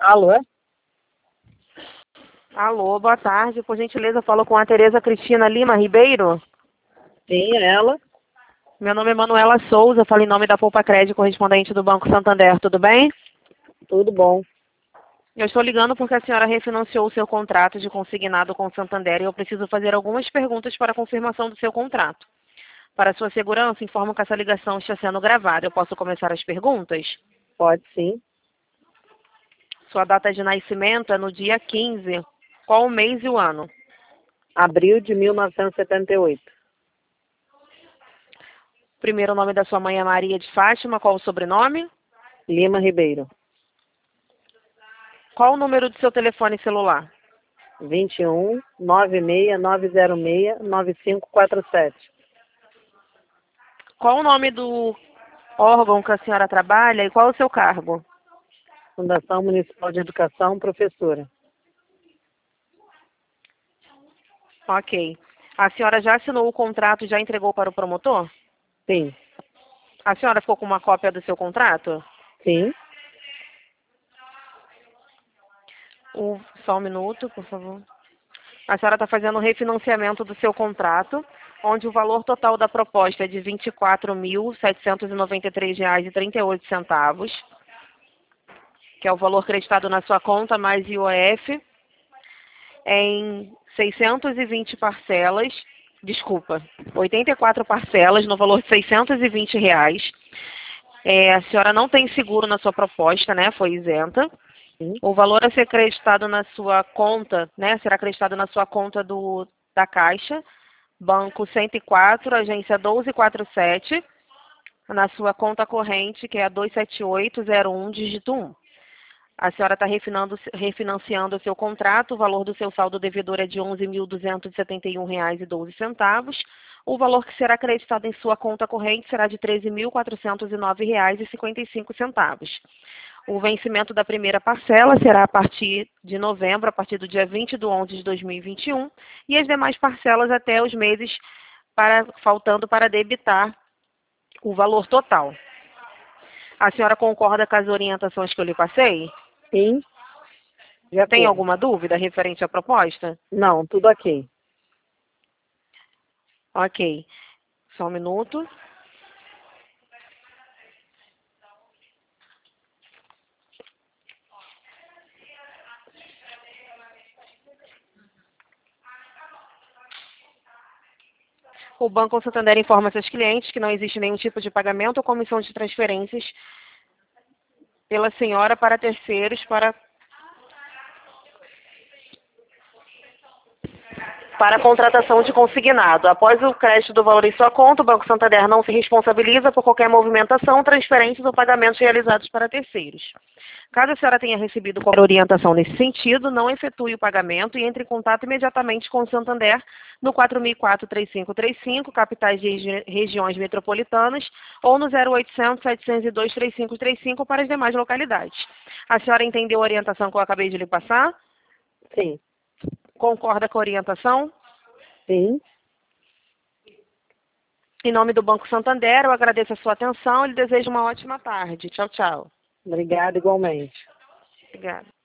Alô? Alô, boa tarde. Por gentileza, eu falo com a Tereza Cristina Lima Ribeiro. Sim, ela. Meu nome é Manuela Souza, falo em nome da Poupa Crédito, correspondente do Banco Santander. Tudo bem? Tudo bom. Eu estou ligando porque a senhora refinanciou o seu contrato de consignado com o Santander e eu preciso fazer algumas perguntas para a confirmação do seu contrato. Para sua segurança, informo que essa ligação está sendo gravada. Eu posso começar as perguntas? Pode sim. Sua data de nascimento é no dia 15. Qual o mês e o ano? Abril de 1978. Primeiro nome da sua mãe é Maria de Fátima. Qual o sobrenome? Lima Ribeiro. Qual o número do seu telefone celular? 21 96 906 9547. Qual o nome do órgão que a senhora trabalha e qual o seu cargo? Fundação Municipal de Educação, professora. Ok. A senhora já assinou o contrato e já entregou para o promotor? Sim. A senhora ficou com uma cópia do seu contrato? Sim. Só um minuto, por favor. A senhora está fazendo o refinanciamento do seu contrato, onde o valor total da proposta é de R$ 24.793,38, que é o valor creditado na sua conta mais IOF, em 620 parcelas, 84 parcelas no valor de R$ 620. A senhora não tem seguro na sua proposta, né? Foi isenta. Sim. O valor a ser acreditado na sua conta, né? Será acreditado na sua conta da Caixa, Banco 104, agência 1247, na sua conta corrente, que é a 27801, dígito 1. A senhora está refinanciando o seu contrato, o valor do seu saldo devedor é de R$ 11.271,12. O valor que será acreditado em sua conta corrente será de R$ 13.409,55. O vencimento da primeira parcela será a partir de novembro, a partir do dia 20 de 11 de 2021, e as demais parcelas até os meses faltando para debitar o valor total. A senhora concorda com as orientações que eu lhe passei? Sim. De Tem acordo. alguma dúvida referente à proposta? Não, tudo ok. Ok. Só um minuto. O Banco Santander informa seus clientes que não existe nenhum tipo de pagamento ou comissão de transferências pela senhora para terceiros para a contratação de consignado. Após o crédito do valor em sua conta, o Banco Santander não se responsabiliza por qualquer movimentação, transferências ou pagamentos realizados para terceiros. Caso a senhora tenha recebido qualquer orientação nesse sentido, não efetue o pagamento e entre em contato imediatamente com o Santander no 4004-3535, capitais de regiões metropolitanas, ou no 0800-702-3535 para as demais localidades. A senhora entendeu a orientação que eu acabei de lhe passar? Sim. Concorda com a orientação? Sim. Em nome do Banco Santander, eu agradeço a sua atenção e lhe desejo uma ótima tarde. Tchau, tchau. Obrigada igualmente. Obrigada.